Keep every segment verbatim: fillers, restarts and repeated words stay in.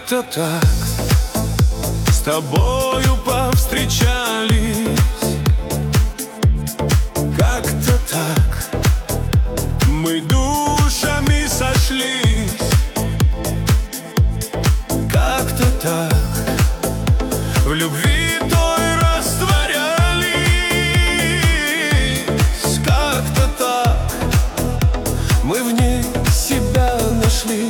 Как-то так с тобою повстречались, как-то так мы душами сошлись, как-то так в любви той растворялись, как-то так мы в ней себя нашли.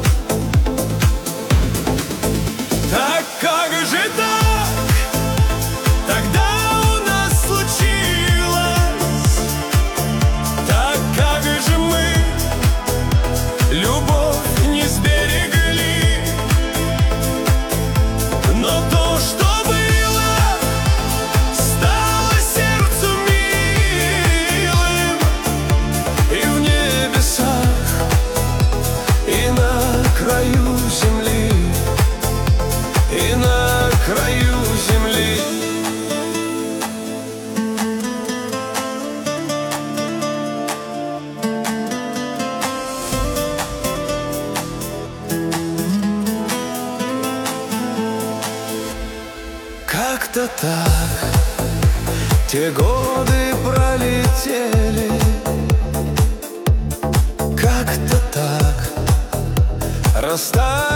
Так как же так тогда у нас случилось? Так как же мы любовь не сберегли? Но то, что было, стало сердцу милым, и в небесах, и на краю земли, и на краю земли. Как-то так те годы пролетели, как-то так расстались